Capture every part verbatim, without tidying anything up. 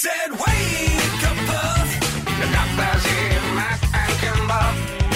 Said wake up, Puff. The doctors here, Matt and Kimber.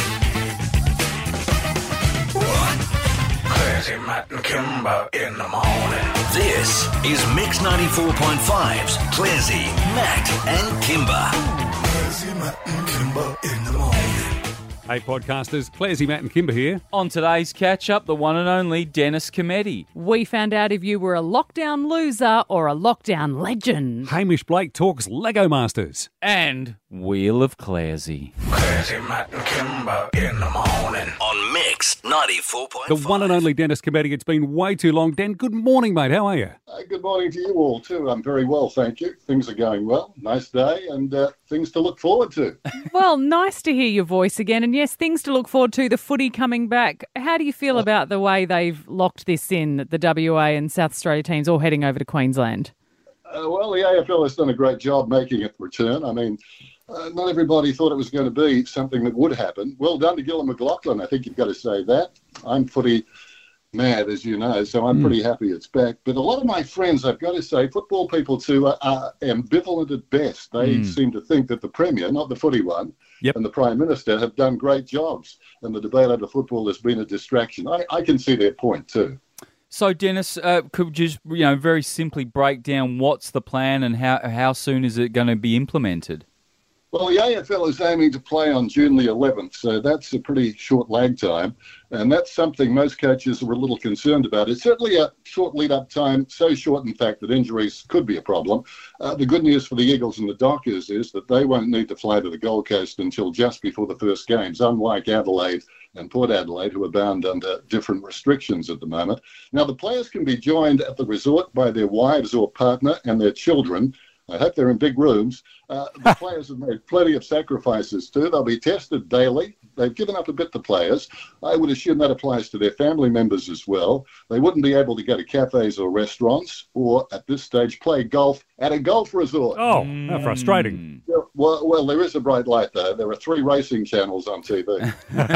What? Crazy Matt and Kimber in the morning. This is Mix ninety-four point five's Clazy, Matt and Kimber. Crazy Matt and Kimber in the morning. Hey podcasters, Clazy, Matt and Kimber here. On today's catch-up, the one and only Dennis Cometti. We found out if you were a lockdown loser or a lockdown legend. Hamish Blake talks Lego Masters. And Wheel of Clazy. Crazy Matt and Kimber in the morning. On Mix ninety-four point The five. one and only Dennis Cometti. It's been way too long. Den, good morning, mate. How are you? Uh, good morning to you all, too. I'm very well, thank you. Things are going well. Nice day and uh, things to look forward to. Well, nice to hear your voice again. And yes, things to look forward to, the footy coming back. How do you feel about the way they've locked this in, that the W A and South Australia teams all heading over to Queensland? Uh, well, the A F L has done a great job making it return. I mean, uh, not everybody thought it was going to be something that would happen. Well done to Gillon McLaughlin. I think you've got to say that. I'm footy mad, as you know, so I'm mm. pretty happy it's back. But a lot of my friends, I've got to say, football people too, are, are ambivalent at best. They mm. seem to think that the Premier, not the footy one, yep. and the Prime Minister have done great jobs, and the debate over football has been a distraction. I, I can see their point too. So, Dennis, uh, could you just, you know, very simply break down what's the plan and how how soon is it going to be implemented? Well, the A F L is aiming to play on June the eleventh, so that's a pretty short lag time, and that's something most coaches are a little concerned about. It's certainly a short lead-up time, so short, in fact, that injuries could be a problem. Uh, the good news for the Eagles and the Dockers is that they won't need to fly to the Gold Coast until just before the first games, unlike Adelaide and Port Adelaide, who are bound under different restrictions at the moment. Now, the players can be joined at the resort by their wives or partner and their children. I hope they're in big rooms. Uh, the players have made plenty of sacrifices too. They'll be tested daily. They've given up a bit, the players. I would assume that applies to their family members as well. They wouldn't be able to go to cafes or restaurants or, at this stage, play golf at a golf resort. Oh, mm. how frustrating. Yeah, well, well, there is a bright light, though. There are three racing channels on T V. uh,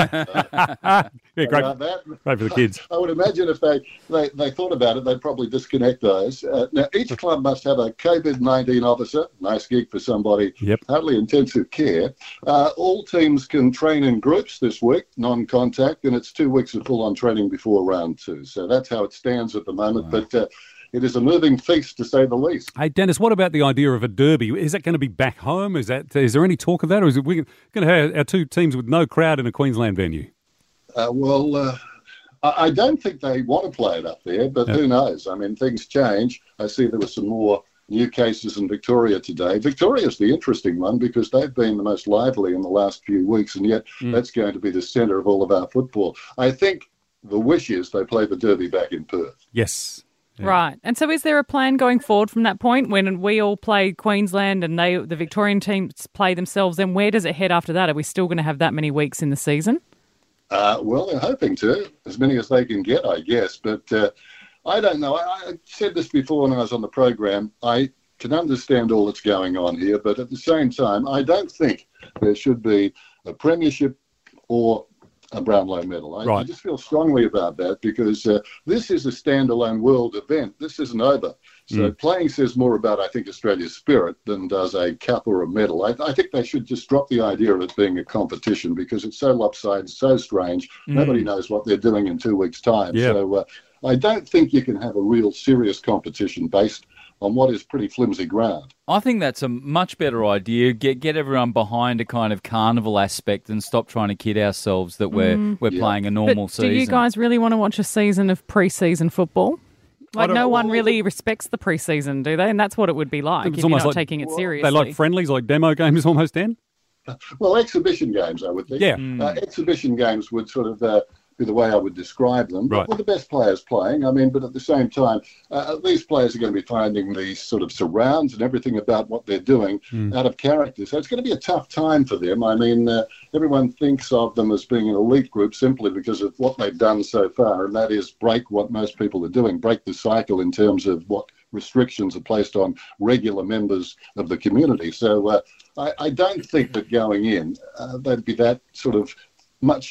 yeah, great, that, great for the kids. I would imagine if they, they, they thought about it, they'd probably disconnect those. Uh, now, each club must have a COVID nineteen officer. Nice gig for somebody. Yep. Hardly intensive care. Uh, all teams can train in groups this week, non-contact, and it's two weeks of full-on training before round two. So that's how it stands at the moment. Wow. But uh, it is a moving feast, to say the least. Hey, Dennis, what about the idea of a derby? Is that going to be back home? Is that is there any talk of that? Or is it we going to have our two teams with no crowd in a Queensland venue? Uh, well, uh, I, I don't think they want to play it up there, but yep. who knows? I mean, things change. I see there were some more new cases in Victoria today. Victoria's the interesting one because they've been the most lively in the last few weeks, and yet mm. that's going to be the centre of all of our football. I think the wish is they play the derby back in Perth. Yes. Yeah. Right. And so is there a plan going forward from that point when we all play Queensland and they, the Victorian teams play themselves? Then where does it head after that? Are we still going to have that many weeks in the season? Uh, well, they're hoping to, as many as they can get, I guess. But uh, I don't know. I, I said this before when I was on the program. I can understand all that's going on here, but at the same time, I don't think there should be a premiership or a Brownlow medal. I, right. I just feel strongly about that because uh, this is a standalone world event. This isn't over. So mm. playing says more about, I think, Australia's spirit than does a cup or a medal. I, I think they should just drop the idea of it being a competition because it's so lopsided, so strange. Mm. Nobody knows what they're doing in two weeks' time. Yep. So uh, I don't think you can have a real serious competition based on what is pretty flimsy ground. I think that's a much better idea. Get get everyone behind a kind of carnival aspect and stop trying to kid ourselves that we're mm. we're yeah. playing a normal but season. Do you guys really want to watch a season of pre-season football? Like no one really respects the pre-season, do they? And that's what it would be like if you're not like, taking it seriously. They like friendlies, like demo games almost, Dan? Well, exhibition games, I would think. Yeah. Mm. Uh, exhibition games would sort of uh, be the way I would describe them. Right. But with the best players playing, I mean, but at the same time, uh, these players are going to be finding these sort of surrounds and everything about what they're doing mm. out of character. So it's going to be a tough time for them. I mean, uh, everyone thinks of them as being an elite group simply because of what they've done so far, and that is break what most people are doing, break the cycle in terms of what restrictions are placed on regular members of the community. So uh, I, I don't think that going in, uh, they'd be that sort of much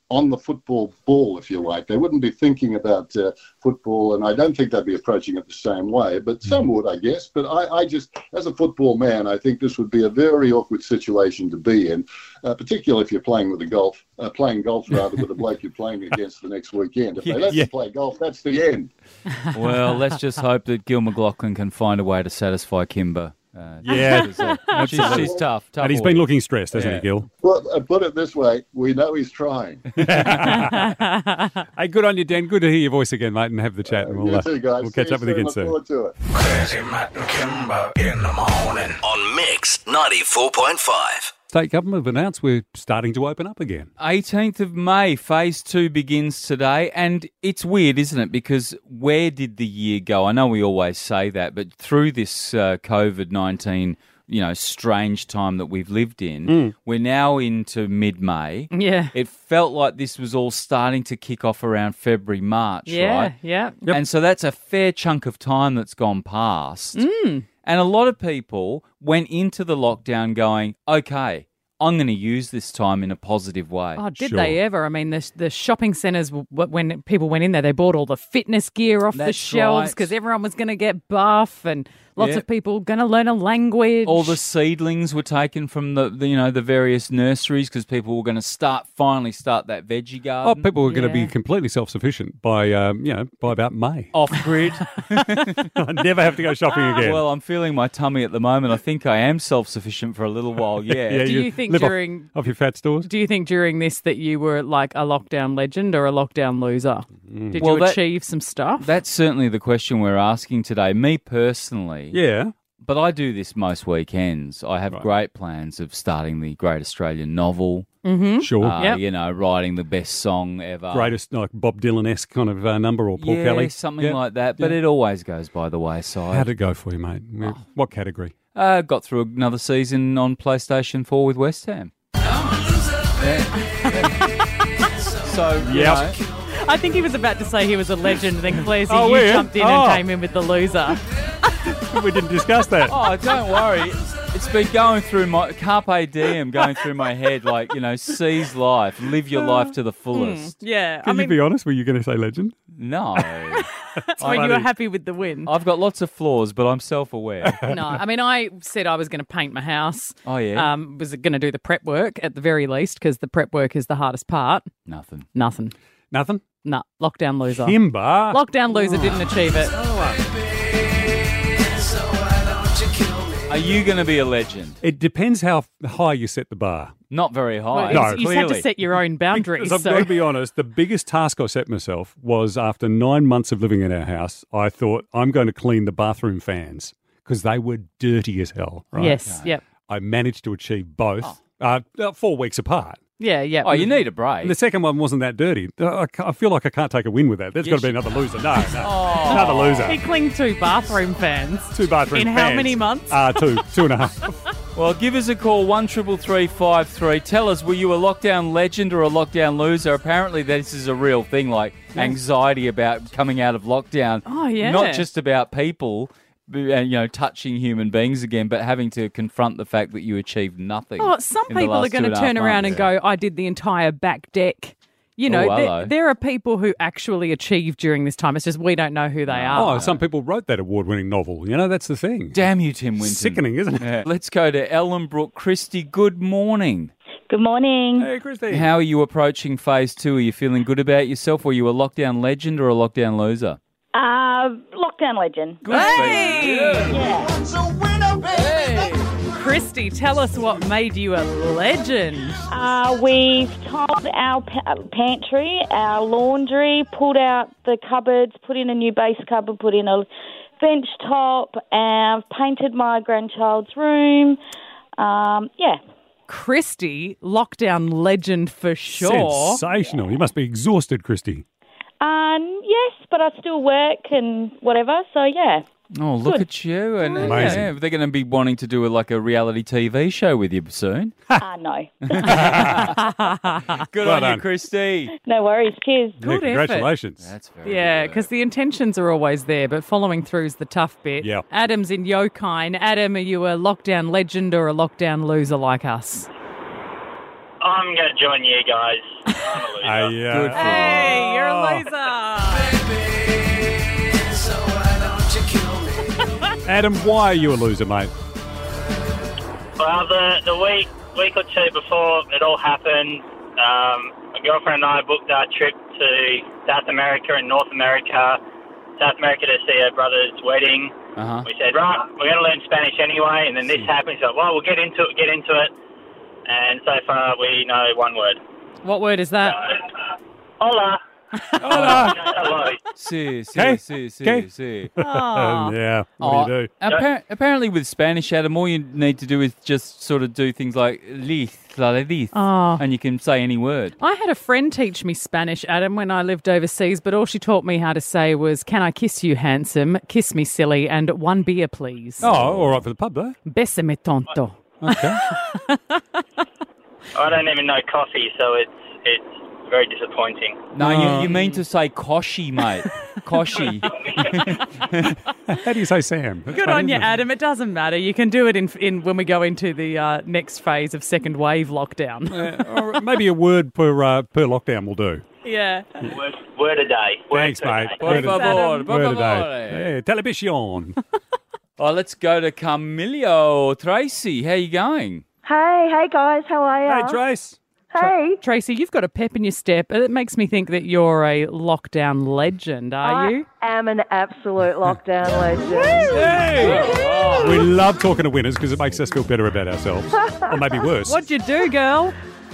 on the football ball, if you like. They wouldn't be thinking about uh, football, and I don't think they'd be approaching it the same way, but some would, I guess. But I, I just, as a football man, I think this would be a very awkward situation to be in, uh, particularly if you're playing with a golf, uh, playing golf rather with the bloke you're playing against the next weekend. If they let Yeah. you play golf, that's the end. Well, let's just hope that Gil McLaughlin can find a way to satisfy Kimber. Uh, Yeah. uh, she's, she's tough. tough And he's order. been looking stressed, hasn't Yeah. he, Gil? Well, uh, put it this way, we know he's trying. Hey, good on you, Dan. Good to hear your voice again, mate, and have the chat. And we'll, you uh, too, guys. we'll See catch up with you soon. again Look soon. forward to it. Clazy, Matt and Kimber in the morning on Mix ninety-four point five. State government have announced we're starting to open up again. eighteenth of May, phase two begins today, and it's weird, isn't it? Because where did the year go? I know we always say that, but through this uh, COVID nineteen, you know, strange time that we've lived in, we're now into mid-May. Yeah. It felt like this was all starting to kick off around February, March, Yeah, right? yeah. And so that's a fair chunk of time that's gone past. And a lot of people went into the lockdown going, okay, I'm going to use this time in a positive way. Oh, did Sure. they ever? I mean, the the shopping centres, w- when people went in there, they bought all the fitness gear off the That's shelves right. because everyone was going to get buff and lots Yeah. of people going to learn a language. All the seedlings were taken from the, the you know the various nurseries because people were going to start finally start that veggie Oh, garden. people were going to Yeah. be completely self-sufficient by, um, you know, by about May. Off grid. I never have to go shopping again. Well, I'm feeling my tummy at the moment. I think I am self-sufficient for a little while. Yeah. Yeah, Do you think live off- during- off, your fat stores? Do you think during this that you were like a lockdown legend or a lockdown loser? Did Well, you that- achieve some stuff? That's certainly the question we're asking today. Me personally, Yeah. but I do this most weekends. I have great plans of starting the Great Australian Novel. Sure. Uh, Yep. You know, writing the best song ever. Greatest, like Bob Dylan-esque kind of uh, number or Paul yeah, Kelly. something Yeah. like that. But Yeah. it always goes by the wayside. How'd it go for you, mate? What category? Uh, got through another season on PlayStation four with West Ham. Yeah. So, you Yep. know, I think he was about to say he was a legend, then Clazy, Oh, you were you? jumped in Oh. and came in with the loser. We didn't discuss that. oh, don't worry. It's been going through my Carpe Diem, going through my head, like, you know, seize life, live your life to the fullest. Yeah, Can I you mean, be honest? Were you going to say legend? No. that's when you were happy with the win. I've got lots of flaws, but I'm self-aware. No, I mean, I said I was going to paint my house. Oh, yeah? Um, was going to do the prep work at the very least because the prep work is the hardest part. Nothing. Nothing. Nothing? Nah, lockdown loser. Kimber. Lockdown loser didn't achieve it. Are you going to be a legend? It depends how high you set the bar. Not very high. Well, No, it's- you had to clearly. set your own boundaries. Because I've so. got to be honest, the biggest task I set myself was after nine months of living in our house, I thought I'm going to clean the bathroom fans because they were dirty as hell. Right? Yes, yep. I managed to achieve both uh, uh, four weeks apart. Yeah, yeah. Oh, you need a break. And the second one wasn't that dirty. Uh, I, ca- I feel like I can't take a win with that. There's got to be another loser. No, no. Another He loser. cleaned two bathroom fans. Two bathroom In fans. how many months? Uh, two. Two and a half. Well, give us a call, one triple three five three. Tell us, were you a lockdown legend or a lockdown loser? Apparently this is a real thing, like anxiety about coming out of lockdown. Oh, yeah. Not just about people, b- uh, you know, touching human beings again, but having to confront the fact that you achieved nothing. Oh, some in the people are last going to two and a half turn around and months. go, I did the entire back deck. You know, Oh, there, hello. there are people who actually achieved during this time. It's just we don't know who they are. Oh, some people wrote that award-winning novel. You know, that's the thing. Damn you, Tim Winton. Sickening, isn't it? Yeah. Let's go to Ellenbrook. Christy, good morning. Good morning. Hey, Christy. How are you approaching phase two? Are you feeling good about yourself? Were you a lockdown legend or a lockdown loser? Uh, lockdown legend. Good Hey! Yeah. Christy, tell us what made you a legend. Uh, we've tiled our pa- pantry, our laundry, pulled out the cupboards, put in a new base cupboard, put in a bench top, and painted my grandchild's room. Um, yeah. Christy, lockdown legend for sure. Sensational. You must be exhausted, Christy. Um, yes, but I still work and whatever, so yeah. Oh, look Good. at you. And Amazing. yeah, they're going to be wanting to do a, like a reality T V show with you soon. Uh, no. Good Well on you, done. Christy. No worries. Cheers. Good yeah, effort. congratulations. That's very Yeah, good. because the intentions are always there, but following through is the tough bit. Yeah. Adam's in Yokine. Adam, are you a lockdown legend or a lockdown loser like us? I'm going to join you guys. I'm a loser. Uh, yeah. Good for Hey, you're a Oh. loser. So why don't you kill me? Adam, why are you a loser, mate? Well, the, the week week or two before it all happened, um, my girlfriend and I booked our trip to South America and North America. South America to see her brother's wedding. Uh-huh. We said, right, we're going to learn Spanish anyway, and then this happened. So, well, we'll get into it, get into it. And so far, we know one word. What word is that? Uh, hola. Hola. Hello. Si, si, Okay. si, si, Okay. si. Oh. yeah. What Oh, do you do? appar- apparently with Spanish, Adam, all you need to do is just sort of do things like lis, la lis, Oh. and you can say any word. I had a friend teach me Spanish, Adam, when I lived overseas, but all she taught me how to say was, can I kiss you, handsome, kiss me, silly, and one beer, please. Oh, all right for the pub, though. Bésame, tonto. Okay. I don't even know coffee, so it's it's very disappointing. No, you, you mean to say koshi, mate. Koshi. How do you say Sam? That's Good funny, on you, isn't it? Adam. It doesn't matter. You can do it in in when we go into the uh, next phase of second wave lockdown. Uh, or maybe a word per uh, per lockdown will do. Yeah. Word, word a day. Word Thanks, per mate. day. Por Word a- favor, por word a favor. day. Yeah, television. Oh, let's go to Camilio. Tracy, how you going? Hey, hey guys, how are you? Hey, Trace. Hey. Tracy, you've got a pep in your step. It makes me think that you're a lockdown legend, are you? I am an absolute lockdown legend. Hey! We love talking to winners because it makes us feel better about ourselves. Or maybe worse. What'd you do, girl?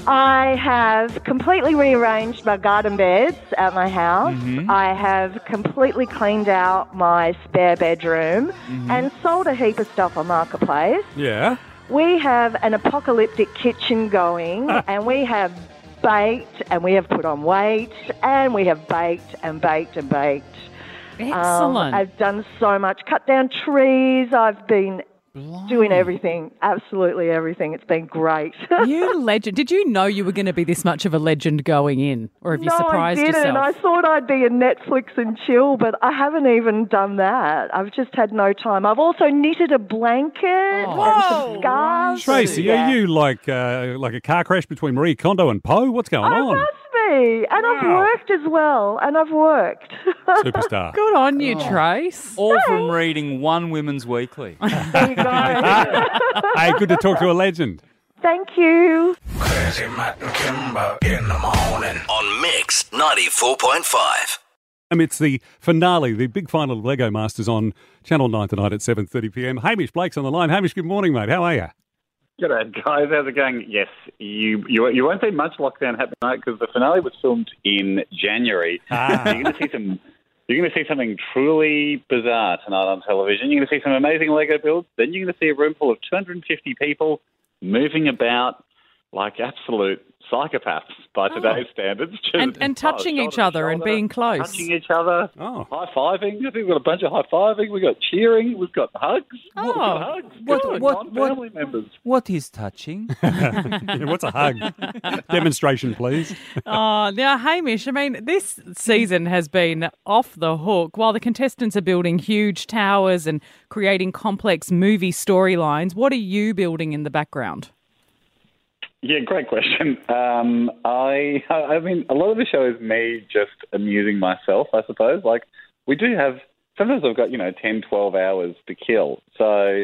I have completely rearranged my garden beds at my house. Mm-hmm. I have completely cleaned out my spare bedroom Mm-hmm. and sold a heap of stuff on Marketplace. Yeah. We have an apocalyptic kitchen going, and we have baked, and we have put on weight, and we have baked and baked and baked. Um, Excellent. I've done so much. Cut down trees. I've been doing everything, absolutely everything. It's been great. You legend. Did you know you were going to be this much of a legend going in? Or have you no, surprised I didn't. yourself? I thought I'd be in Netflix and chill, but I haven't even done that. I've just had no time. I've also knitted a blanket and some scarves. Tracy, Yeah. are you like uh, like a car crash between Marie Kondo and Poe? What's going I on? must be. And I've Wow. worked as well, and I've worked. Superstar. Good on you, Trace. All from reading One Women's Weekly. There you go. Hey, good to talk to a legend. Thank you. Crazy Matt and Kimber in the morning on Mix ninety-four point five. Um, it's the finale, the big final of Lego Masters on Channel nine tonight at seven thirty p m. Hamish Blake's on the line. Hamish, good morning, mate. How are you? G'day, guys. How's it going? Yes, you you, you won't see much lockdown happening tonight because the finale was filmed in January. Ah. You're going to see some. You're going to see something truly bizarre tonight on television. You're going to see some amazing Lego builds. Then you're going to see a room full of two hundred fifty people moving about like absolute psychopaths by today's standards. Just, And- and touching oh, each shoulder to other and shoulder, being close. Touching each other. Oh. High-fiving. I think we've got a bunch of high-fiving. We've got cheering. We've got hugs. Oh, we've got hugs. what- Good. what- what- Non-family members. What is touching? Yeah, what's a hug? Demonstration, please. Oh, now, Hamish, I mean, this season has been off the hook. While the contestants are building huge towers and creating complex movie storylines, what are you building in the background? Yeah, great question. Um, I, I mean, a lot of the show is me just amusing myself, I suppose. Like, we do have, sometimes I've got, you know, ten, twelve hours to kill. So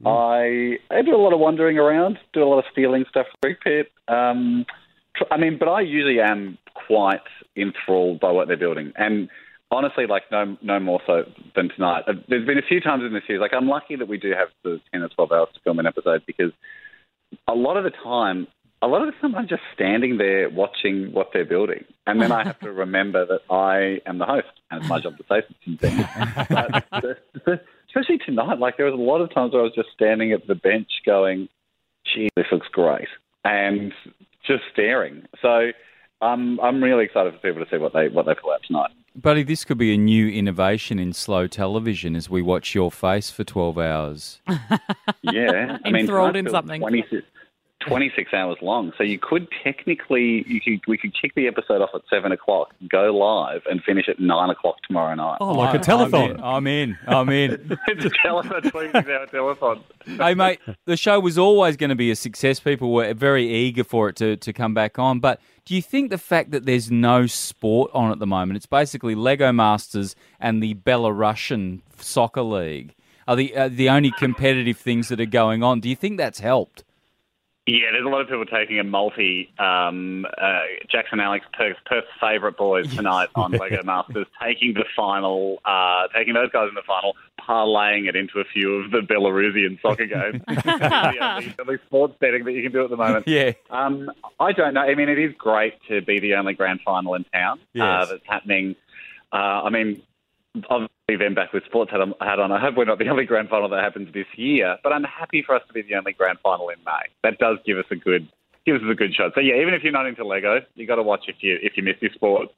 I, I do a lot of wandering around, do a lot of stealing stuff from Brick Pit. Um, tr- I mean, but I usually am quite enthralled by what they're building. And honestly, like, no no more so than tonight. Uh, There's been a few times in the series, like, I'm lucky that we do have the ten or twelve hours to film an episode because a lot of the time, a lot of the time I'm just standing there watching what they're building. And then I have to remember that I am the host and it's my job to say some things. But the, the, especially tonight, like there was a lot of times where I was just standing at the bench going, gee, this looks great. And just staring. So um, I'm really excited for people to see what they what they pull out tonight. Buddy, this could be a new innovation in slow television as we watch your face for twelve hours. Yeah. I mean, Enthralled tonight in feels something. twenty, twenty-six hours long. So you could technically, you could, we could kick the episode off at seven o'clock, go live, and finish at nine o'clock tomorrow night. Oh, like a telethon. I'm in. I'm in. I'm in. It's a telethon, twenty-six hour telethon. Hey, mate, the show was always going to be a success. People were very eager for it to, to come back on. But do you think the fact that there's no sport on at the moment, it's basically Lego Masters and the Belarusian Soccer League, are the, uh, the only competitive things that are going on? Do you think that's helped? Yeah, there's a lot of people taking a multi. Um, uh, Jackson Alex, Perth's, Perth's favourite boys tonight on Lego Masters, taking the final, uh, taking those guys in the final, parlaying it into a few of the Belarusian soccer games. It's the only, only sports betting that you can do at the moment. Yeah. Um, I don't know. I mean, it is great to be the only grand final in town Yes. uh, that's happening. Uh, I mean, obviously then back with sports hat on, hat on. I hope we're not the only grand final that happens this year, but I'm happy for us to be the only grand final in May. That does give us a good give us a good shot. So yeah, even if you're not into Lego, you got to watch if you if you miss your sport.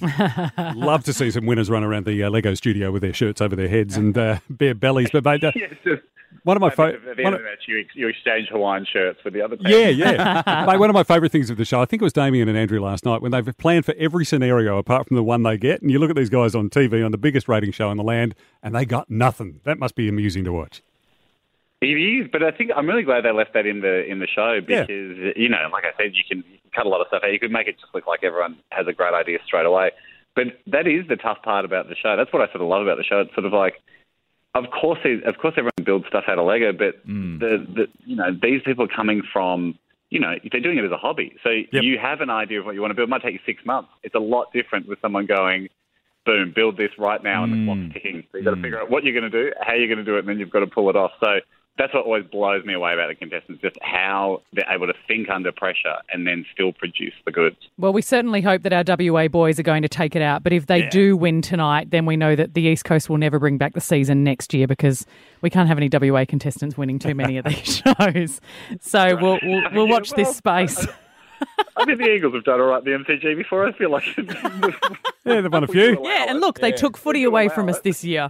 Love to see some winners run around the uh, Lego studio with their shirts over their heads and uh, bare bellies. But mate, uh, Yeah, it's just, one of my at fa- the, at the one end of- of the match, you, ex- you exchange Hawaiian shirts with the other team. Yeah, yeah. Mate, one of my favourite things of the show, I think it was Damien and Andrew last night, when they've planned for every scenario apart from the one they get. And you look at these guys on T V on the biggest rating show in the land, and they got nothing. That must be amusing to watch. It is, but I think I'm really glad they left that in the in the show Yeah. because you know, like I said, you can, you can cut a lot of stuff out. You could make it just look like everyone has a great idea straight away. But that is the tough part about the show. That's what I sort of love about the show. It's sort of like, of course, it- of course, everyone builds stuff out of Lego, but the, the you know these people are coming from you know they're doing it as a hobby. So Yep. you have an idea of what you want to build. It might take you six months. It's a lot different with someone going, boom, build this right now, and the clock's ticking. So you've got to figure out what you're going to do, how you're going to do it, and then you've got to pull it off. So that's what always blows me away about the contestants, just how they're able to think under pressure and then still produce the goods. Well, we certainly hope that our W A boys are going to take it out. But if they do win tonight, then we know that the East Coast will never bring back the season next year because we can't have any W A contestants winning too many of these shows. So we'll we'll, we'll watch Yeah, this well, space. I think the Eagles have done all right in the M C G before. I feel like Yeah, they've won a few. Yeah, and look, they took footy away from us this year.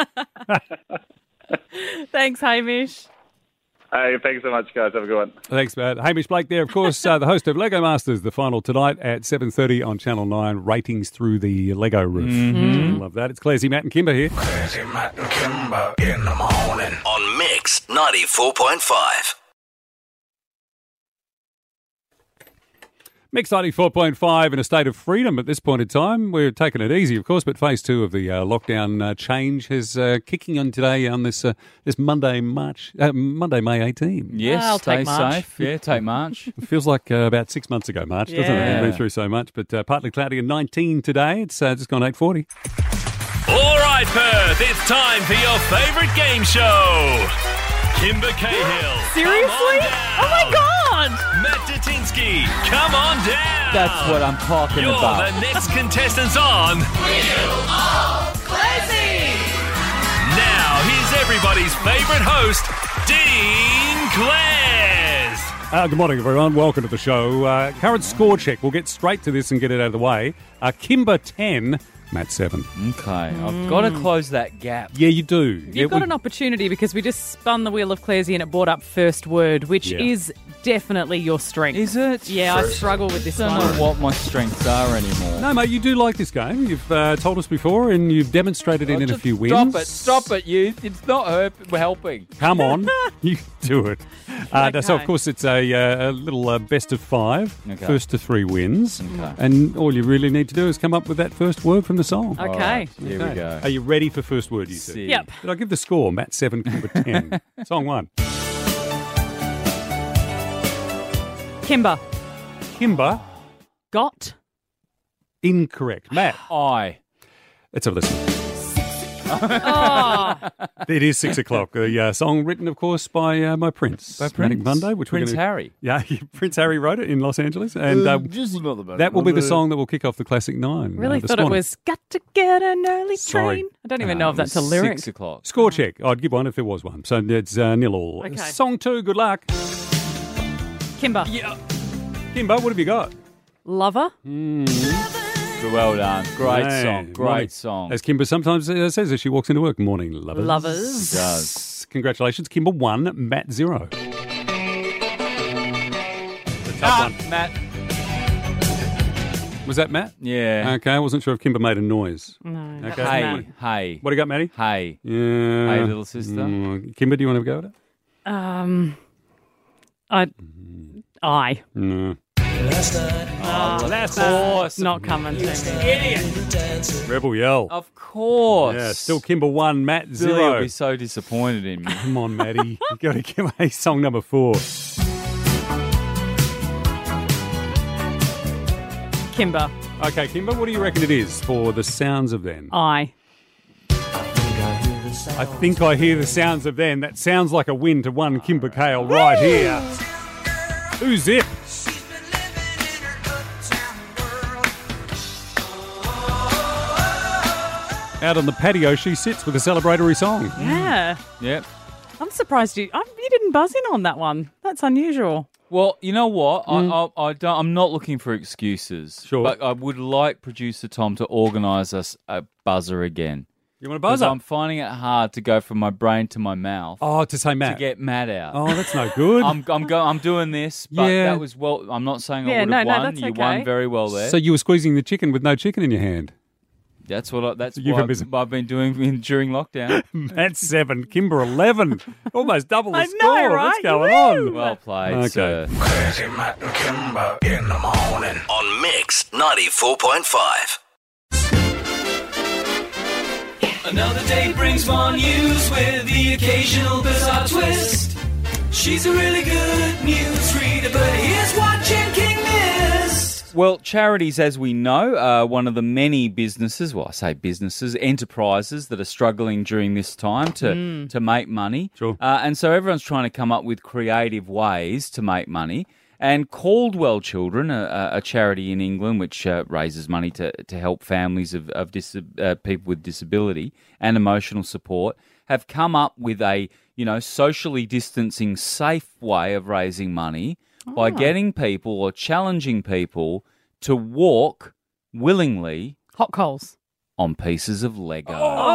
Thanks, Hamish. Hey, thanks so much, guys. Have a good one. Thanks, Matt. Hamish Blake there, of course, uh, the host of Lego Masters, the final tonight at seven thirty on Channel nine, ratings through the Lego roof. Mm-hmm. Love that. It's Clazy, Matt and Kimber here. Clazy, Matt and Kimber in the morning on Mix ninety-four point five. Mix ninety-four point five in a state of freedom at this point in time. We're taking it easy, of course, but phase two of the uh, lockdown uh, change is uh, kicking on today on this uh, this Monday, March, uh, Monday, May eighteenth. Yes, I'll stay take March. safe. Yeah, take March. It feels like uh, about six months ago, March, doesn't it? Yeah. We've been through so much, but uh, partly cloudy and nineteen today. It's uh, just gone eight forty. All right, Perth, it's time for your favourite game show. Kimber Cahill. Seriously? Come on down. Oh my God! Matt Datinsky, come on down. That's what I'm talking You're about. the next contestants on. Now, here's everybody's favourite host, Dean Clares. Uh, good morning, everyone. Welcome to the show. Uh, current score check. We'll get straight to this and get it out of the way. Uh, Kimber ten, Matt seven. Okay, I've got to close that gap. Yeah, you do. You've Yeah, got we- an opportunity because we just spun the wheel of Claresy and it brought up first word, which Yeah. is definitely your strength. Is it? Yeah, I struggle with this I don't one. know what my strengths are anymore. No, mate, you do like this game. You've uh, told us before, and you've demonstrated it Oh, in a just few wins. Stop it, stop it, you. It's not her helping. Come on, you do it. Uh, So, of Okay. course, it's a, uh, a little uh, best of five, Okay. first to three wins. Okay. And all you really need to do is come up with that first word from the song. Okay. All right, here we Okay. go. Are you ready for first word, you said? See. Yep. Did I give the score? Matt seven, Kimber ten. Song one. Kimber. Kimber, Got. incorrect. Matt, I. let's have a listen. Oh, It is six o'clock. The uh, song written, of course, by uh, my Prince. By Manic Prince. Monday, which Prince we're gonna, Harry. Yeah, Prince Harry wrote it in Los Angeles. And uh, that will be the song that will kick off the Classic Nine. really uh, this thought it morning. was got to get an early Sorry. train. I don't even know Um, if that's a lyric. Six o'clock. Score check. I'd give one if there was one. So it's uh, nil all. Okay. Song two, good luck. Kimber. Kimber, what have you got? Lover. Well done. Great Hey, song. Great morning. song. As Kimber sometimes uh, says as she walks into work, morning lovers. Lovers. Does. Congratulations, Kimber one, Matt zero. tough Ah, one. Matt. Was that Matt? Yeah. Okay, I wasn't sure if Kimber made a noise. No, that Okay. was Hey, Matt. hey, What do you got, Matty? hey. Yeah. Hey, little sister. Mm, Kimber, do you want to go with it? Um, I, I. No. Oh, last that's not coming to me. Rebel Yell. Of course. Yeah, still Kimber one, Matt Billy zero. will be so disappointed in me. Come on, Matty. You got to give away song number four. Kimber. Okay, Kimber, what do you reckon it is for the sounds of then? I. I think I hear the sounds of then. That sounds like a win to one Kimber Kale right here. Who's it? Out on the patio, she sits with a celebratory song. Yeah. Yep. I'm surprised you. I'm, you didn't buzz in on that one. That's unusual. Well, you know what? I, I, I don't, I'm not looking for excuses. Sure. But I would like producer Tom to organise us a buzzer again. You want a Because buzzer? I'm finding it hard to go from my brain to my mouth Oh, to say Matt. to get Matt out. Oh, that's no good. I'm I'm go, I'm doing this, but Yeah. that was well. I'm not saying I Yeah, would no, have no, won. that's You okay. won very well there. So you were squeezing the chicken with no chicken in your hand. that's what I, that's Euphemism. what I've been doing in, during lockdown. That's seven. Kimber eleven. Almost double the I score. know, right? What's going Woo! on? Well played, Okay. sir. Crazy Matt and Kimber in the morning on Mix ninety-four point five. Another day brings more news with the occasional bizarre twist. She's a really good news reader, but here's what Jen King missed. Well, charities, as we know, are one of the many businesses, well, I say businesses, enterprises that are struggling during this time to, to make money. Sure. Uh, and so everyone's trying to come up with creative ways to make money. And Caldwell Children, a, a charity in England which uh, raises money to, to help families of, of dis- uh, people with disability and emotional support, have come up with a, you know, socially distancing, safe way of raising money by getting people or challenging people to walk willingly Hot coals. on pieces of Lego.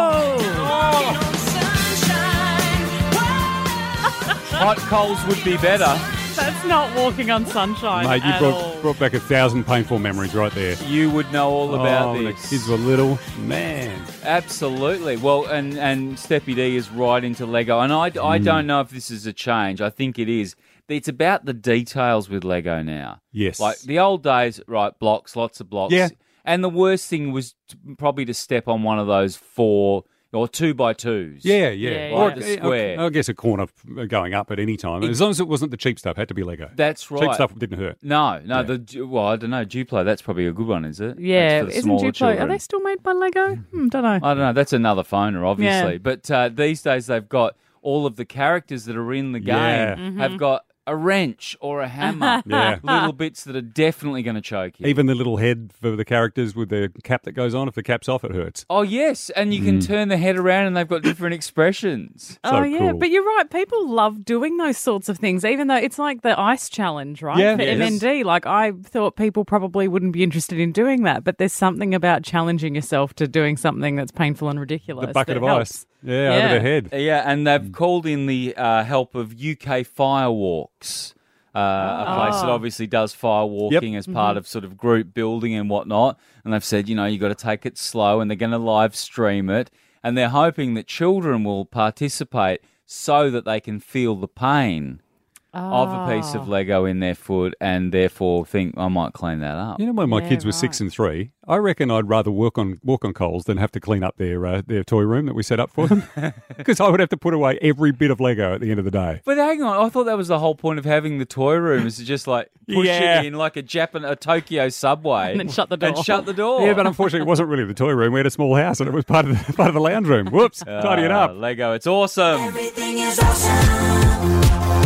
Hot coals would be better. That's not walking on sunshine Mate, you at brought, all. brought back a thousand painful memories right there. You would know all about oh, when this. the kids were little. Man. Absolutely. Well, and, and Steppy D is right into Lego. And I, I don't know if this is a change. I think it is. It's about the details with Lego now. Yes. Like the old days, right, blocks, lots of blocks. Yeah. And the worst thing was t- probably to step on one of those four or two by twos. Yeah, yeah. Yeah, Or yeah. The square. I guess a corner going up at any time. As long as it wasn't the cheap stuff, it had to be Lego. That's right. Cheap stuff didn't hurt. No, no. Yeah. The Du- well, I don't know. Duplo, that's probably a good one, is it? Yeah, That's for the isn't smaller Duplo? Are children. they still made by Lego? Hmm, don't know. I don't know. That's another phoner, obviously. Yeah. But uh, these days they've got all of the characters that are in the game Yeah. Mm-hmm. have got a wrench or a hammer. Yeah. Little bits that are definitely going to choke you. Even the little head for the characters with the cap that goes on. If the cap's off, it hurts. Oh, yes. And you can turn the head around and they've got different expressions. Oh, So yeah, cool. but you're right. People love doing those sorts of things, even though it's like the ice challenge, right? Yeah. For Yes. M N D. Like, I thought people probably wouldn't be interested in doing that, but there's something about challenging yourself to doing something that's painful and ridiculous. The bucket that of helps. ice. Yeah, Yeah. over the head. Yeah, and they've called in the uh, help of U K Firewalks. Uh, a place that Oh. obviously does firewalking as part of sort of group building and whatnot. And they've said, you know, you got to take it slow and they're going to live stream it. And they're hoping that children will participate so that they can feel the pain of a piece of Lego in their foot and therefore think, I might clean that up. You know, when my Yeah, kids were six right. and three, I reckon I'd rather work on walk on coals than have to clean up their uh, their toy room that we set up for them, because I would have to put away every bit of Lego at the end of the day. But hang on, I thought that was the whole point of having the toy room is to just like push Yeah. it in like a Japan, a Tokyo subway. And then shut the door. And shut the door. Yeah, but unfortunately, it wasn't really the toy room. We had a small house, and it was part of the part of the lounge room. Whoops, tidy it Ah, up. Lego, it's awesome. Everything is awesome.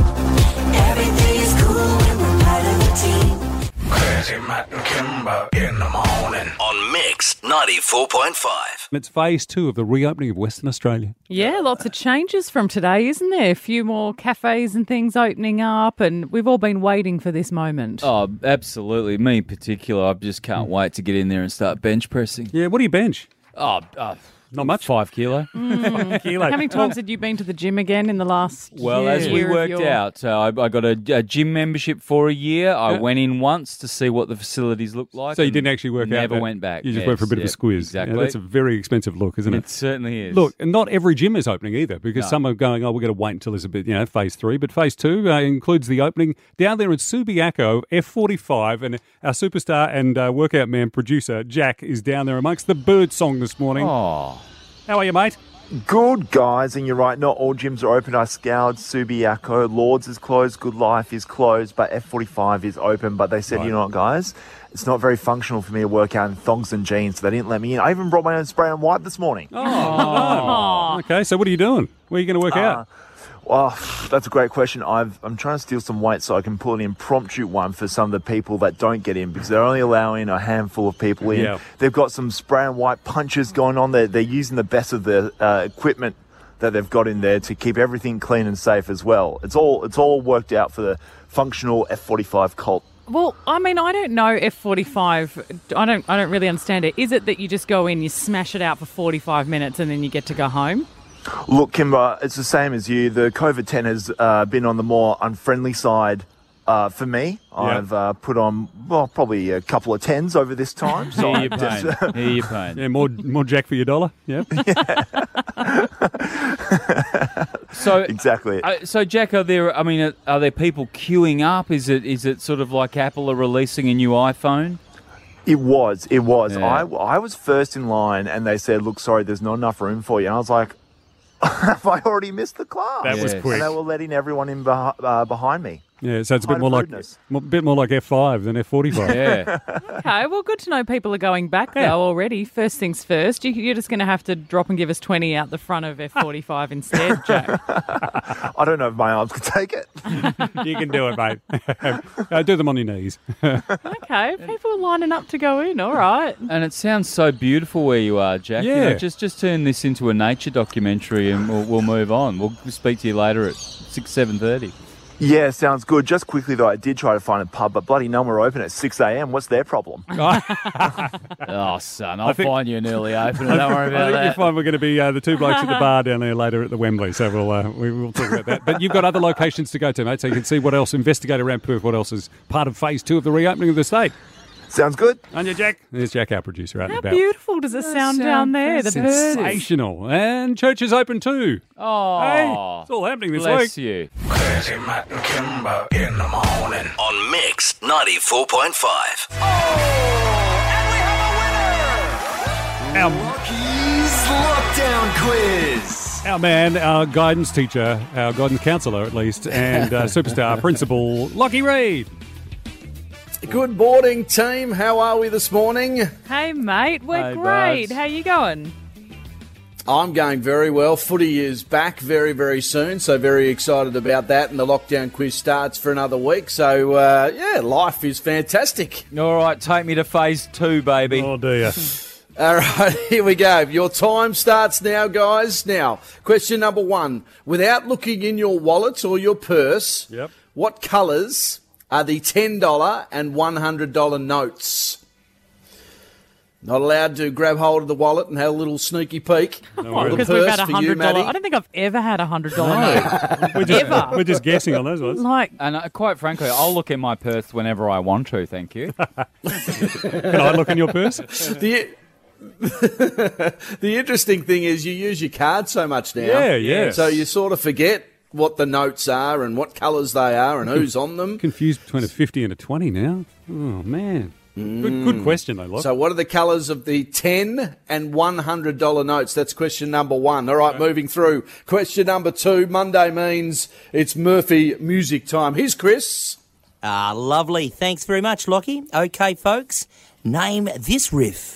Everything is cool when we're part of the team. Crazy Matt and Kimber in the morning on Mix ninety-four point five. It's phase two of the reopening of Western Australia. Yeah, lots of changes from today, isn't there? A few more cafes and things opening up, and we've all been waiting for this moment. Oh, absolutely. Me in particular, I just can't wait to get in there and start bench pressing. Yeah, what do you bench? Oh, uh, Not much. Five kilo. Mm. Kilo. How many times had you been to the gym again in the last Well, year? as we year of worked your- out, uh, I, I got a, a gym membership for a year. I Yeah. went in once to see what the facilities looked like. So you and didn't actually work out. Never that- went back. You just Yes, went for a bit of yeah, a squiz. Exactly. Yeah, that's a very expensive look, isn't it? It certainly is. Look, and not every gym is opening either, because No. some are going, oh, we're going to wait until there's a bit, you know, phase three. But phase two uh, includes the opening down there in Subiaco, F forty-five, and our superstar and uh, workout man producer, Jack, is down there amongst the bird song this morning. Oh. How are you, mate? Good, guys, and you're right, not all gyms are open. I scoured Subiaco. Lords is closed, Good Life is closed, but F forty-five is open. But they said, Right. you know what, guys, it's not very functional for me to work out in thongs and jeans, so they didn't let me in. I even brought my own spray and wipe this morning. Oh, well done. Okay, so what are you doing? Where are you going to work Uh, out? Well, that's a great question. I've, I'm trying to steal some weight so I can pull an impromptu one for some of the people that don't get in, because they're only allowing a handful of people in. Yeah. They've got some spray and wipe punches going on. They're, they're using the best of the uh, equipment that they've got in there to keep everything clean and safe as well. It's all it's all worked out for the functional F forty-five cult. Well, I mean, I don't know F forty-five. I don't. I don't really understand it. Is it that you just go in, you smash it out for forty-five minutes, and then you get to go home? Look, Kimber, it's the same as you. The COVID ten has uh, been on the more unfriendly side uh, for me. Yeah. I've uh, put on, well, probably a couple of tens over this time. So Hear your I'm just- pain. Hear your pain. Yeah, more more Jack for your dollar. Yeah. So exactly. Uh, so, Jack, are there? I mean, are, are there people queuing up? Is it is it sort of like Apple are releasing a new iPhone? It was, it was. Yeah. I, I was first in line and they said, look, sorry, there's not enough room for you. And I was like, have I already missed the class? That was Yes. quick. And they were letting everyone in beh- uh, behind me. Yeah, so it's a bit Height more of like rudeness. a bit more like F five than F forty-five. Yeah. Okay, well, good to know people are going back Yeah. though already. First things first, you, you're just going to have to drop and give us twenty out the front of F forty-five instead, Jack. I don't know if my arms could take it. You can do it, mate. uh, do them on your knees. Okay, people are lining up to go in. All right. And it sounds so beautiful where you are, Jack. You know, Yeah. just just turn this into a nature documentary, and we'll, we'll move on. We'll speak to you later at six seven thirty. Yeah, sounds good. Just quickly, though, I did try to find a pub, but bloody none were open at six a.m. What's their problem? Oh, son, I'll think- find you an early opener. Don't worry I about think you'll that. find we're going to be uh, the two blokes at the bar down there later at the Wembley, so we'll uh, we, we'll talk about that. But you've got other locations to go to, mate, so you can see what else, investigate around Perth, what else is part of phase two of the reopening of the state. Sounds good. On you, Jack. There's Jack, our producer, out and How about. beautiful does it sound down there? The birds. Sensational. And church is open too. Oh, Hey, it's all happening this bless week. you. Classy, Matt and Kimber in the morning on Mix ninety-four point five. Our, Rocky's Lockdown Quiz. our man, our guidance teacher, our guidance counsellor at least, and uh, superstar principal, Lockie Reid. Good morning, team. How are we this morning? Hey, mate, we're Hey, great. buds. How you going? I'm going very well. Footy is back very, very soon, so very excited about that. And the lockdown quiz starts for another week. So, uh, yeah, life is fantastic. All right, take me to phase two, baby. Oh, dear. All right, here we go. Your time starts now, guys. Now, question number one. Without looking in your wallet or your purse, Yep. what colours are the ten dollars and one hundred dollars notes? Not allowed to grab hold of the wallet and have a little sneaky peek. Oh, The because we've had purse a for you, hundred dollar. Maddie. I don't think I've ever had a hundred dollar note. We're just, Ever. we're just guessing on those ones. Like, And uh, quite frankly, I'll look in my purse whenever I want to, thank you. Can I look in your purse? The, the interesting thing is you use your card so much now. Yeah, yeah. So you sort of forget what the notes are and what colours they are and who's on them. Confused between a fifty and a twenty now. Oh, man. Good, good question, though, Locke. So what are the colours of the ten and one hundred dollars notes? That's question number one. All right, moving through. Question number two. Monday means it's Murphy music time. Here's Chris. Ah, lovely. Thanks very much, Lockie. Okay, folks, name this riff.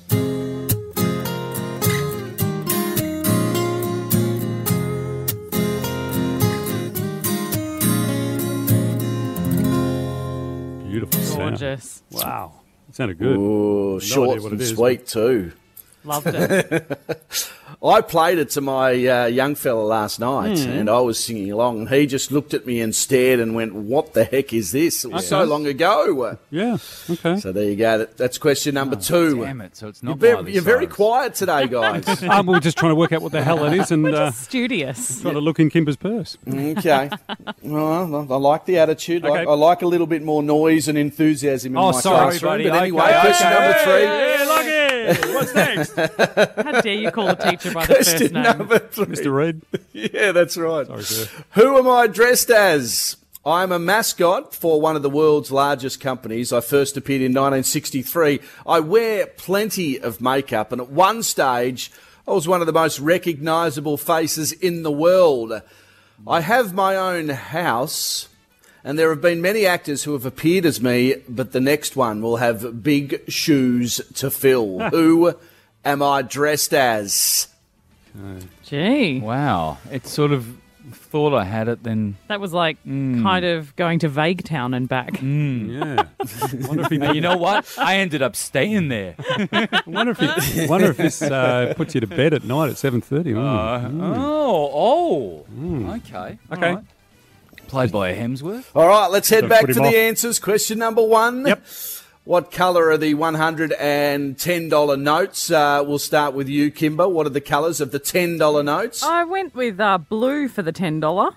Beautiful sound. gorgeous. Wow. It sounded good. Ooh, No short idea what and it is, sweet too. Loved it. I played it to my uh, young fella last night, Mm. and I was singing along, and he just looked at me and stared and went, "What the heck is this?" It was Okay. so long ago. Yeah, okay. So there you go. That, that's question number two. Damn it, so it's You're, not very, Miley you're very Cyrus. quiet today, guys. um, we're just trying to work out what the hell it is and uh, Studious. trying to look in Kimber's purse. Okay. Well, I like the attitude. I- Okay. I like a little bit more noise and enthusiasm in Oh, my sorry, classroom. buddy. But anyway, Okay, question okay. number three. Hey, Lucky! What's next? How dare you call a teacher by the first Question name? number three. Mister Reid. Yeah, that's right. Sorry, sir. Who am I dressed as? I'm a mascot for one of the world's largest companies. I first appeared in nineteen sixty-three. I wear plenty of makeup, and at one stage, I was one of the most recognisable faces in the world. I have my own house, and there have been many actors who have appeared as me, but the next one will have big shoes to fill. Who am I dressed as? Gee. Wow. It sort of thought I had it, then. That was like Mm. kind of going to Vague Town and back. Mm. Yeah. Wonder if he Now, you know what? I ended up staying there. wonder if he, wonder if this uh, puts you to bed at night at seven thirty. Mm. Uh, Oh, oh. Okay. Okay. All right. Played by a Hemsworth. All right, let's head Gotta back put to him the off. answers. Question number one. Yep. What colour are the one hundred ten dollars notes? Uh, we'll start with you, Kimber. What are the colours of the ten dollars notes? I went with uh, blue for the ten dollars.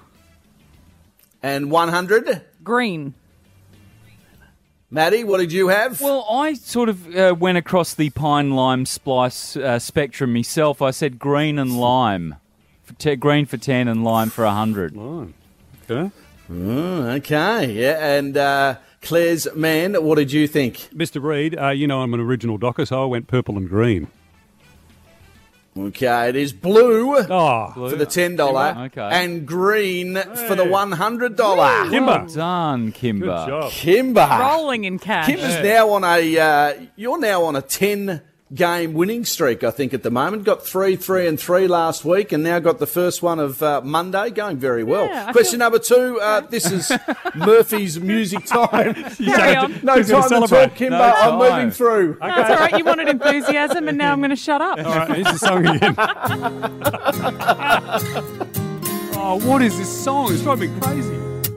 And one hundred? Green. Maddie, what did you have? Well, I sort of uh, went across the pine lime splice uh, spectrum myself. I said green and lime. For te- green for ten and lime for one hundred. Oh, okay. Oh, okay, yeah. And uh, Claire's man, what did you think? Mister Reid, uh, you know I'm an original docker, so I went purple and green. Okay, it is blue Oh, for the ten dollars Okay. and green for the one hundred dollars. Kimber. Well done, Kimber. Good job. Kimber. Rolling in cash. Kimber's now on a, uh, you're now on a ten game winning streak, I think, at the moment. Got three, three, and three last week, and now got the first one of uh, Monday, going very well. Yeah, I Question number two, uh, this is Murphy's music time. Carry on. No He's gonna time to celebrate. talk, Kimber. No I'm time. moving through. That's all right. You wanted enthusiasm, and now I'm going to shut up. All right, here's the song again. Oh, what is this song? It's driving me crazy.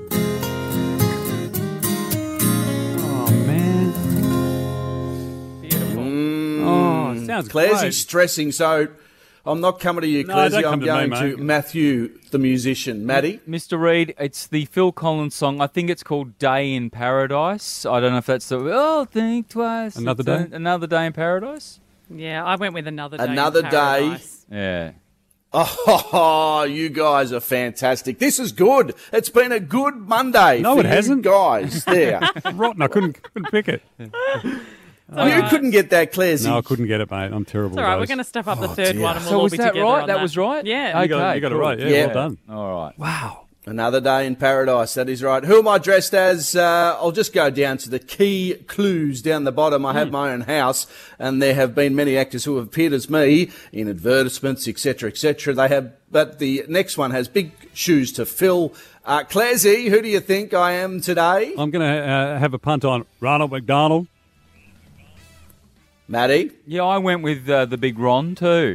Oh, man. Beautiful. Oh, sounds Claire's great. stressing, so I'm not coming to you, No, Claire's. don't I'm come to me, going mate. to Matthew, the musician. Maddie? Mister Reid, it's the Phil Collins song. I think it's called Day in Paradise. I don't know if that's the. Oh, think twice. Another It's a- Day? Another Day in Paradise? Yeah, I went with another day. in Another day. paradise. Yeah. Oh, you guys are fantastic. This is good. It's been a good Monday No, for it you hasn't. guys. There. Rotten, I couldn't, couldn't pick it. You couldn't get that, Claire's. No, I couldn't get it, mate. I'm terrible. It's all right. We're guys. going to step up the Oh, third dear. one, and we'll So all was be that together right? on That that was right? Yeah. You got, Okay, you got cool. it right. Yeah, Yeah. well done. All right. Wow. Another day in paradise. That is right. Who am I dressed as? Uh, I'll just go down to the key clues down the bottom. I have my own house, and there have been many actors who have appeared as me in advertisements, et cetera, et cetera. They have, but the next one has big shoes to fill. Uh, Clairsy, who do you think I am today? I'm going to uh, have a punt on Ronald McDonald. Maddie Yeah, I went with uh, the big Ron too.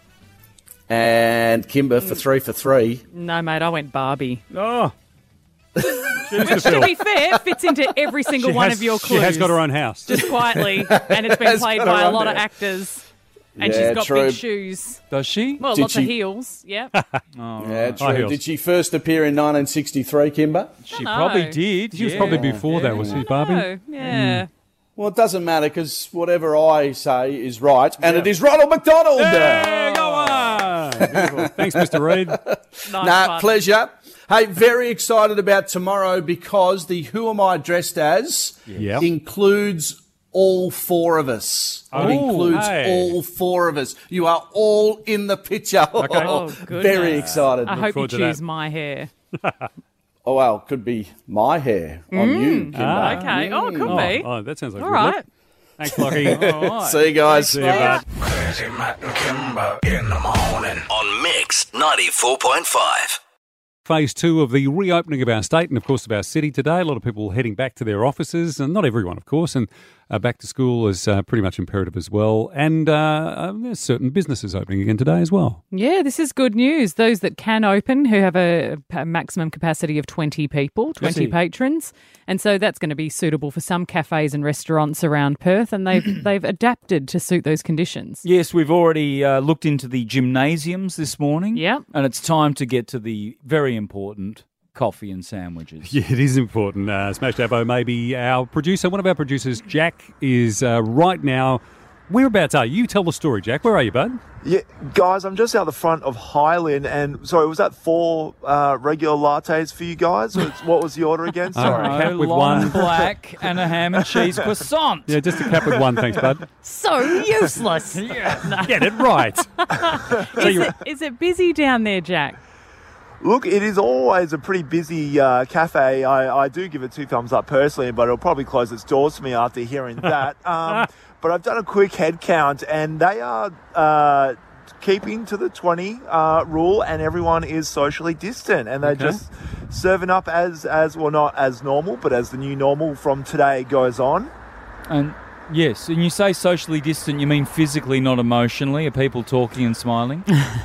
and Kimber for three for three. No, mate, I went Barbie. Oh. Which, to be fair, fits into every single She one has- of your She clues. has got her own house. Just quietly, and it's been Has played got her by a own lot of house. actors. And Yeah, she's got true. big shoes. Does she? Well, Did lots of she- heels. Yeah. Oh, Yeah, right. true. High heels. Did she first appear in nineteen sixty-three, Kimber? She know. probably did. She was yeah. probably before that, was she, Barbie? Oh, yeah. Well, it doesn't matter because whatever I say is right, and it is Ronald McDonald. Hey, go on! Beautiful. Thanks, Mister Reid. Nice Nah, one. pleasure. Hey, very excited about tomorrow because the Who Am I Dressed As Yep. includes all four of us. Oh, it includes hey. all four of us. You are all in the picture. Okay. Oh, Very goodness. excited. I hope you forward to choose that. my hair. Oh, well, it could be my hair on you, Kimber. Ah. Okay. Oh, it could Oh, be. oh, that sounds like All a good look. right. Thanks, Lockie. All right. See you guys. See you, bud. Classy, Matt and Kimber in the morning on Mix ninety-four point five. phase two of the reopening of our state and, of course, of our city today. A lot of people heading back to their offices, and not everyone, of course, and uh, back to school is uh, pretty much imperative as well. And uh, uh, there's certain businesses opening again today as well. Yeah, this is good news. Those that can open, who have a, a maximum capacity of twenty people, twenty Yes. patrons. And so that's going to be suitable for some cafes and restaurants around Perth, and they've they've adapted to suit those conditions. Yes, we've already uh, looked into the gymnasiums this morning. Yeah. And it's time to get to the very important coffee and sandwiches. Yeah, it is important. Uh, Smash Davo, maybe our producer, one of our producers, Jack, is uh, right now. Whereabouts are you? You tell the story, Jack. Where are you, bud? Yeah, guys, I'm just out the front of Highland, and sorry, was that four uh, regular lattes for you guys? Or what was the order again? Sorry, Uh, cap with long one. black and a ham and cheese croissant. Yeah, just a cap with one, thanks, bud. So useless. Get it right. So is, you it, is it busy down there, Jack? Look, it is always a pretty busy uh, cafe. I, I do give it two thumbs up personally, but it'll probably close its doors for me after hearing that. Um, but I've done a quick head count, and they are uh, keeping to the twenty uh, rule, and everyone is socially distant, and they're Okay. just serving up as, as, well, not as normal, but as the new normal from today goes on. And yes, and you say socially distant, you mean physically, not emotionally? Are people talking and smiling?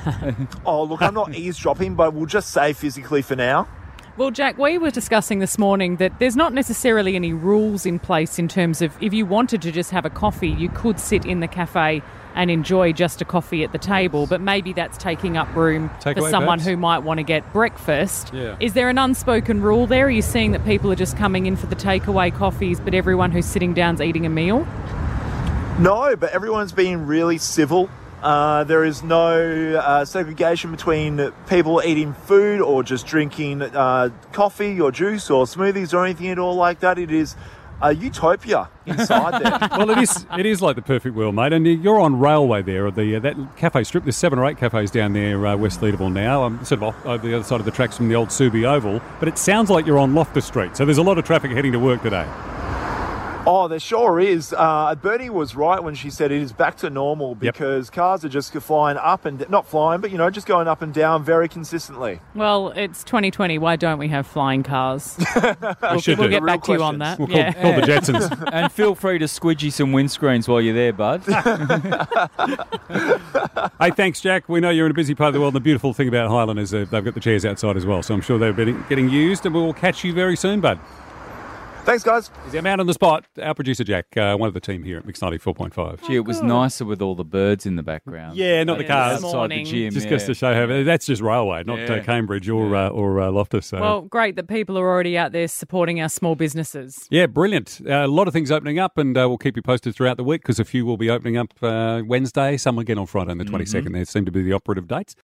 Oh, look, I'm not eavesdropping, but we'll just say physically for now. Well, Jack, we were discussing this morning that there's not necessarily any rules in place in terms of if you wanted to just have a coffee, you could sit in the cafe and enjoy just a coffee at the table, but maybe that's taking up room Take for away, someone perhaps? who might want to get breakfast. Yeah. Is there an unspoken rule there? Are you seeing that people are just coming in for the takeaway coffees, but everyone who's sitting down's eating a meal? No, but everyone's being really civil. Uh, there is no uh, segregation between people eating food or just drinking uh, coffee or juice or smoothies or anything at all like that. It is a utopia inside there. Well, it is. It is like the perfect world, mate. And you're on Railway there, or the uh, that cafe strip. There's seven or eight cafes down there, uh, West Leederville now. I'm sort of off, over the other side of the tracks from the old Subi Oval. But it sounds like you're on Loftus Street, so there's a lot of traffic heading to work today. Oh, there sure is. Uh, Bernie was right when she said it is back to normal because cars are just flying up and not flying, but you know, just going up and down very consistently. Well, it's twenty twenty. Why don't we have flying cars? we'll should we'll do. get Real back to you on questions. that. We'll call, yeah. call the Jetsons. And feel free to squidgy some windscreens while you're there, bud. Hey, thanks, Jack. We know you're in a busy part of the world. The beautiful thing about Highland is uh, they've got the chairs outside as well, so I'm sure they're getting getting used, and we'll catch you very soon, bud. Thanks, guys. He's our man on the spot, our producer Jack, uh, one of the team here at Mix ninety-four point five. Gee, it was nicer with all the birds in the background. Yeah, not the cars. This Outside the morning. gym, Just yeah. goes to show how that's just Railway, not Yeah. uh, Cambridge or uh, or uh, Loftus. So. Well, great that people are already out there supporting our small businesses. Yeah, brilliant. Uh, a lot of things opening up, and uh, we'll keep you posted throughout the week because a few will be opening up uh, Wednesday, some again on Friday on the twenty-second. There seem to be the operative dates.